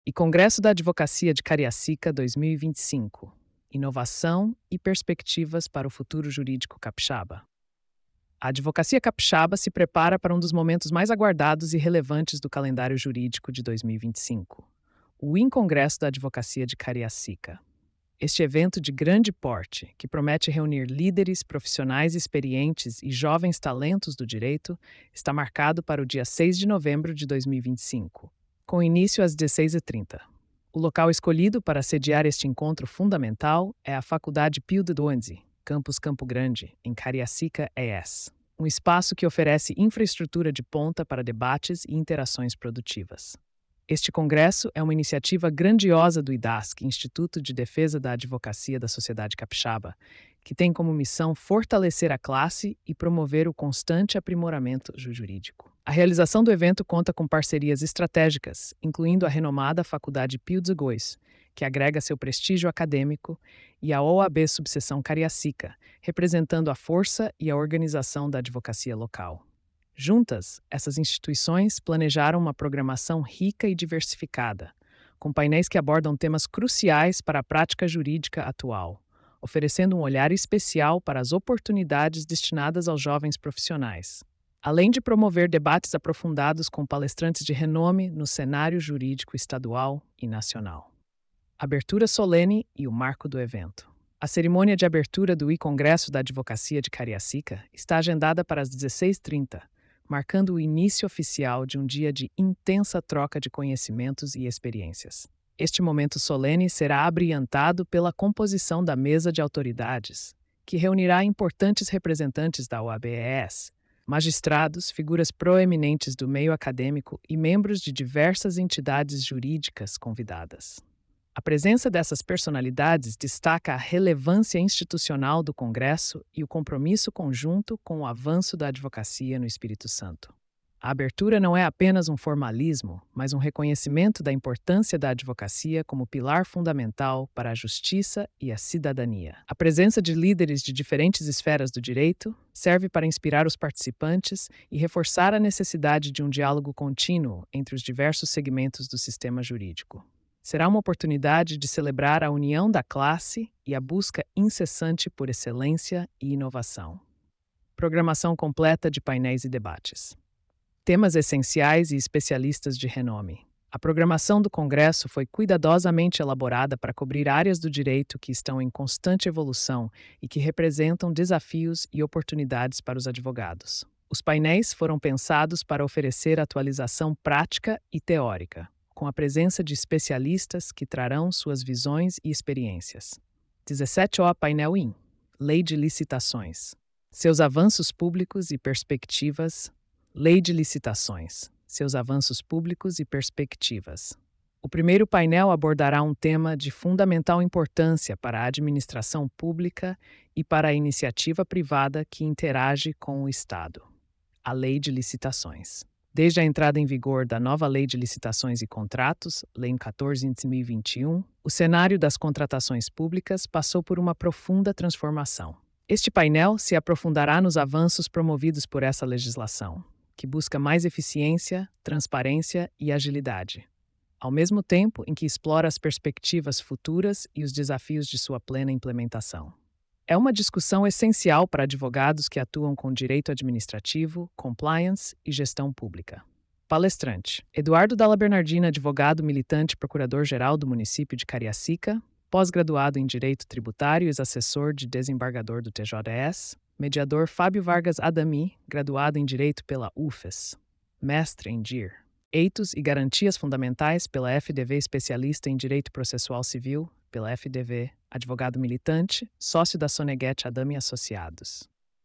E Congresso da Advocacia de Cariacica 2025. Inovação e perspectivas para o futuro jurídico capixaba. A Advocacia Capixaba se prepara para um dos momentos mais aguardados e relevantes do calendário jurídico de 2025, o Congresso da Advocacia de Cariacica. Este evento de grande porte, que promete reunir líderes, profissionais experientes e jovens talentos do direito, está marcado para o dia 6 de novembro de 2025, com início às 16h30. O local escolhido para sediar este encontro fundamental é a Faculdade Pio de Duanzi, Campus Campo Grande, em Cariacica, ES. Um espaço que oferece infraestrutura de ponta para debates e interações produtivas. Este congresso é uma iniciativa grandiosa do IDASC, Instituto de Defesa da Advocacia da Sociedade Capixaba, que tem como missão fortalecer a classe e promover o constante aprimoramento jurídico. A realização do evento conta com parcerias estratégicas, incluindo a renomada Faculdade Pio de Góis, que agrega seu prestígio acadêmico, e a OAB Subseção Cariacica, representando a força e a organização da advocacia local. Juntas, essas instituições planejaram uma programação rica e diversificada, com painéis que abordam temas cruciais para a prática jurídica atual, oferecendo um olhar especial para as oportunidades destinadas aos jovens profissionais, além de promover debates aprofundados com palestrantes de renome no cenário jurídico estadual e nacional. Abertura solene e o marco do evento. A cerimônia de abertura do Congresso da Advocacia de Cariacica está agendada para as 16h30, marcando o início oficial de um dia de intensa troca de conhecimentos e experiências. Este momento solene será abrilhantado pela composição da mesa de autoridades, que reunirá importantes representantes da OAB-ES, magistrados, figuras proeminentes do meio acadêmico e membros de diversas entidades jurídicas convidadas. A presença dessas personalidades destaca a relevância institucional do Congresso e o compromisso conjunto com o avanço da advocacia no Espírito Santo. A abertura não é apenas um formalismo, mas um reconhecimento da importância da advocacia como pilar fundamental para a justiça e a cidadania. A presença de líderes de diferentes esferas do direito serve para inspirar os participantes e reforçar a necessidade de um diálogo contínuo entre os diversos segmentos do sistema jurídico. Será uma oportunidade de celebrar a união da classe e a busca incessante por excelência e inovação. Programação completa de painéis e debates. Temas essenciais e especialistas de renome. A programação do Congresso foi cuidadosamente elaborada para cobrir áreas do direito que estão em constante evolução e que representam desafios e oportunidades para os advogados. Os painéis foram pensados para oferecer atualização prática e teórica, com a presença de especialistas que trarão suas visões e experiências. 17O Painel IN. Lei de Licitações. Seus avanços públicos e perspectivas. Lei de Licitações. Seus avanços públicos e perspectivas. O primeiro painel abordará um tema de fundamental importância para a administração pública e para a iniciativa privada que interage com o Estado. A Lei de Licitações. Desde a entrada em vigor da nova Lei de Licitações e Contratos, Lei 14 de 2021, o cenário das contratações públicas passou por uma profunda transformação. Este painel se aprofundará nos avanços promovidos por essa legislação, que busca mais eficiência, transparência e agilidade, ao mesmo tempo em que explora as perspectivas futuras e os desafios de sua plena implementação. É uma discussão essencial para advogados que atuam com direito administrativo, compliance e gestão pública. Palestrante: Eduardo Dalla Bernardina, advogado militante procurador-geral do município de Cariacica, pós-graduado em Direito Tributário e assessor de desembargador do TJS. Mediador Fábio Vargas Adami, graduado em Direito pela UFES. Mestre em DIR. Eitos e Garantias Fundamentais pela FDV, especialista em Direito Processual Civil pela FDV, advogado militante, sócio da Soneguete Adami Associados.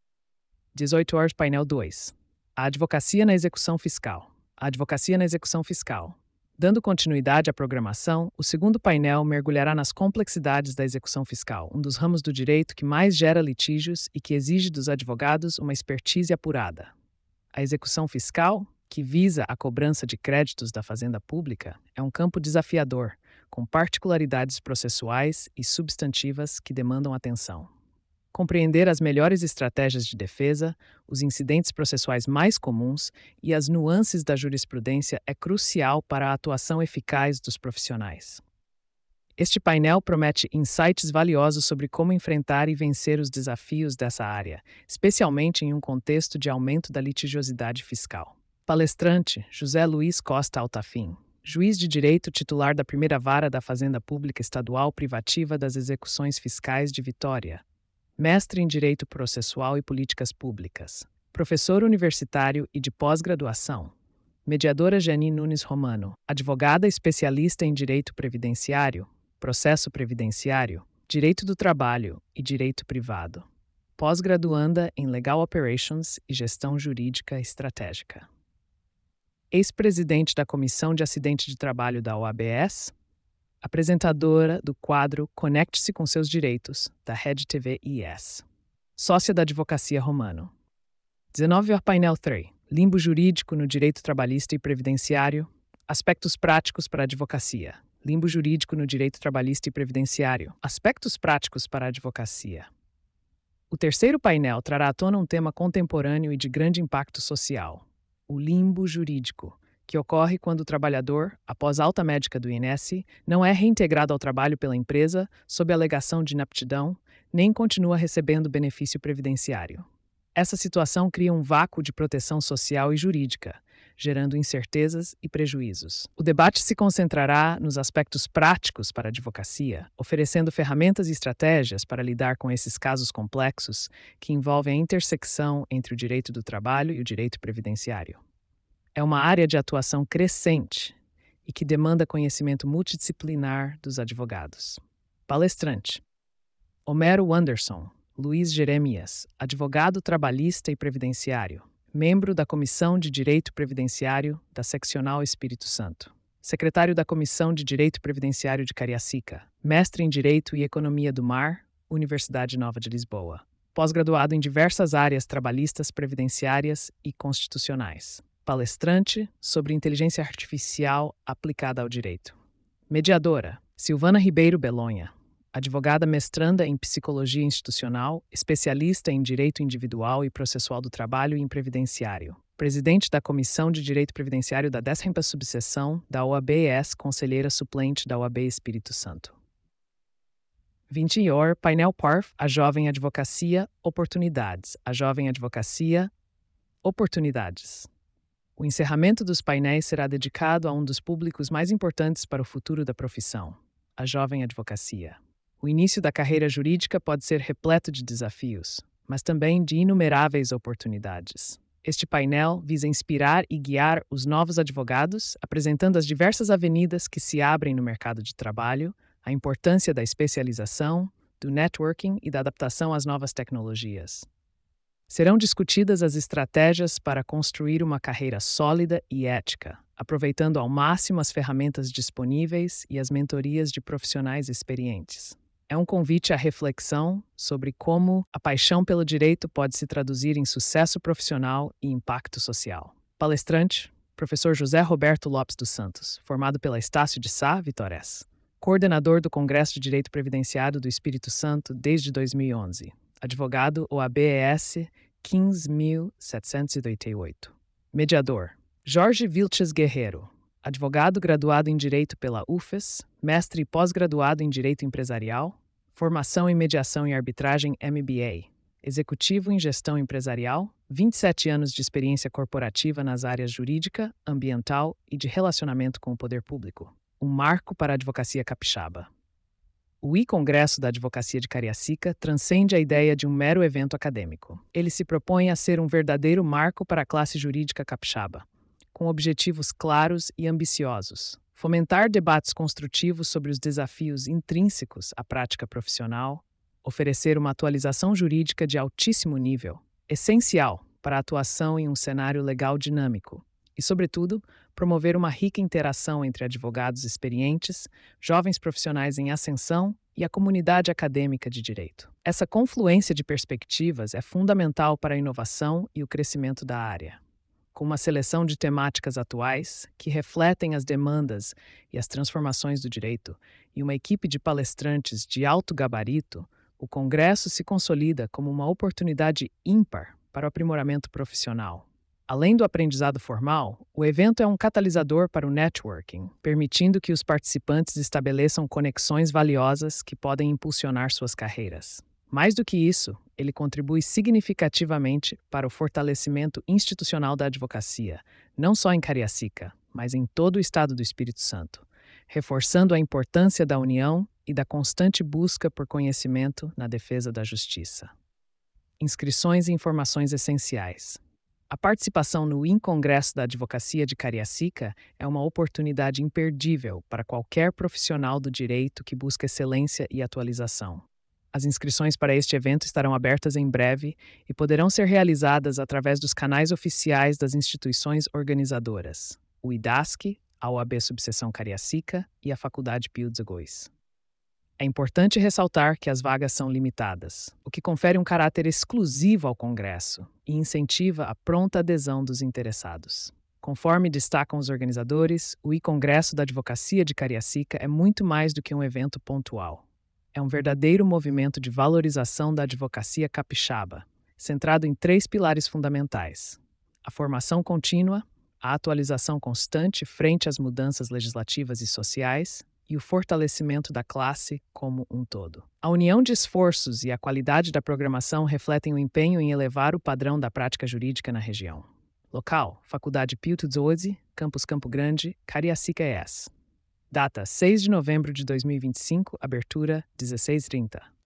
18 horas Painel 2. A Advocacia na Execução Fiscal. A Advocacia na Execução Fiscal. Dando continuidade à programação, o segundo painel mergulhará nas complexidades da execução fiscal, um dos ramos do direito que mais gera litígios e que exige dos advogados uma expertise apurada. A execução fiscal, que visa a cobrança de créditos da fazenda pública, é um campo desafiador, com particularidades processuais e substantivas que demandam atenção. Compreender as melhores estratégias de defesa, os incidentes processuais mais comuns e as nuances da jurisprudência é crucial para a atuação eficaz dos profissionais. Este painel promete insights valiosos sobre como enfrentar e vencer os desafios dessa área, especialmente em um contexto de aumento da litigiosidade fiscal. Palestrante José Luiz Costa Altafim, juiz de direito titular da Primeira Vara da Fazenda Pública Estadual Privativa das Execuções Fiscais de Vitória. Mestre em Direito Processual e Políticas Públicas. Professor universitário e de pós-graduação. Mediadora Jani Nunes Romano, advogada especialista em Direito Previdenciário, Processo Previdenciário, Direito do Trabalho e Direito Privado. Pós-graduanda em Legal Operations e Gestão Jurídica Estratégica. Ex-presidente da Comissão de Acidente de Trabalho da OABS, apresentadora do quadro Conecte-se com seus direitos, da Rede TV IS. Sócia da Advocacia Romano. 19 Painel 3. Limbo jurídico no direito trabalhista e previdenciário. Aspectos práticos para a advocacia. Limbo jurídico no direito trabalhista e previdenciário. Aspectos práticos para a advocacia. O terceiro painel trará à tona um tema contemporâneo e de grande impacto social. O limbo jurídico, que ocorre quando o trabalhador, após alta médica do INSS, não é reintegrado ao trabalho pela empresa sob alegação de inaptidão, nem continua recebendo benefício previdenciário. Essa situação cria um vácuo de proteção social e jurídica, gerando incertezas e prejuízos. O debate se concentrará nos aspectos práticos para a advocacia, oferecendo ferramentas e estratégias para lidar com esses casos complexos que envolvem a intersecção entre o direito do trabalho e o direito previdenciário. É uma área de atuação crescente e que demanda conhecimento multidisciplinar dos advogados. Palestrante: Homero Anderson Luiz Jeremias, advogado trabalhista e previdenciário, membro da Comissão de Direito Previdenciário da Seccional Espírito Santo, secretário da Comissão de Direito Previdenciário de Cariacica, mestre em Direito e Economia do Mar, Universidade Nova de Lisboa, pós-graduado em diversas áreas trabalhistas, previdenciárias e constitucionais. Palestrante sobre inteligência artificial aplicada ao direito. Mediadora: Silvana Ribeiro Belonha, advogada mestranda em Psicologia Institucional, especialista em Direito Individual e Processual do Trabalho e em Previdenciário. Presidente da Comissão de Direito Previdenciário da 10ª Subseção da OAB-ES, conselheira suplente da OAB Espírito Santo. 20 Painel PARF, a Jovem Advocacia, Oportunidades. A Jovem Advocacia, Oportunidades. O encerramento dos painéis será dedicado a um dos públicos mais importantes para o futuro da profissão, a jovem advocacia. O início da carreira jurídica pode ser repleto de desafios, mas também de inumeráveis oportunidades. Este painel visa inspirar e guiar os novos advogados, apresentando as diversas avenidas que se abrem no mercado de trabalho, a importância da especialização, do networking e da adaptação às novas tecnologias. Serão discutidas as estratégias para construir uma carreira sólida e ética, aproveitando ao máximo as ferramentas disponíveis e as mentorias de profissionais experientes. É um convite à reflexão sobre como a paixão pelo direito pode se traduzir em sucesso profissional e impacto social. Palestrante: Professor José Roberto Lopes dos Santos, formado pela Estácio de Sá, Vitórias. Coordenador do Congresso de Direito Previdenciário do Espírito Santo desde 2011. Advogado OAB-ES 15.788. Mediador: Jorge Vilches Guerreiro, advogado graduado em Direito pela UFES, mestre e pós-graduado em Direito Empresarial, formação em Mediação e Arbitragem MBA, executivo em Gestão Empresarial, 27 anos de experiência corporativa nas áreas jurídica, ambiental e de relacionamento com o poder público. Um marco para a advocacia capixaba. O I-Congresso da Advocacia de Cariacica transcende a ideia de um mero evento acadêmico. Ele se propõe a ser um verdadeiro marco para a classe jurídica capixaba, com objetivos claros e ambiciosos. Fomentar debates construtivos sobre os desafios intrínsecos à prática profissional, oferecer uma atualização jurídica de altíssimo nível, essencial para a atuação em um cenário legal dinâmico, e, sobretudo, promover uma rica interação entre advogados experientes, jovens profissionais em ascensão e a comunidade acadêmica de direito. Essa confluência de perspectivas é fundamental para a inovação e o crescimento da área. Com uma seleção de temáticas atuais que refletem as demandas e as transformações do direito e uma equipe de palestrantes de alto gabarito, O Congresso se consolida como uma oportunidade ímpar para o aprimoramento profissional. Além do aprendizado formal, o evento é um catalisador para o networking, permitindo que os participantes estabeleçam conexões valiosas que podem impulsionar suas carreiras. Mais do que isso, ele contribui significativamente para o fortalecimento institucional da advocacia, não só em Cariacica, mas em todo o estado do Espírito Santo, reforçando a importância da união e da constante busca por conhecimento na defesa da justiça. Inscrições e informações essenciais. A participação no InCongresso da Advocacia de Cariacica é uma oportunidade imperdível para qualquer profissional do direito que busca excelência e atualização. As inscrições para este evento estarão abertas em breve e poderão ser realizadas através dos canais oficiais das instituições organizadoras, o IDASC, a OAB Subseção Cariacica e a Faculdade Pio de Góis. É importante ressaltar que as vagas são limitadas, o que confere um caráter exclusivo ao Congresso e incentiva a pronta adesão dos interessados. Conforme destacam os organizadores, o ICongresso da Advocacia de Cariacica é muito mais do que um evento pontual. É um verdadeiro movimento de valorização da advocacia capixaba, centrado em 3 pilares fundamentais: a formação contínua, a atualização constante frente às mudanças legislativas e sociais e o fortalecimento da classe como um todo. A união de esforços e a qualidade da programação refletem o empenho em elevar o padrão da prática jurídica na região. Local: Faculdade Pio Tudzodzi, Campus Campo Grande, Cariacica ES. Data: 6 de novembro de 2025, abertura 16h30.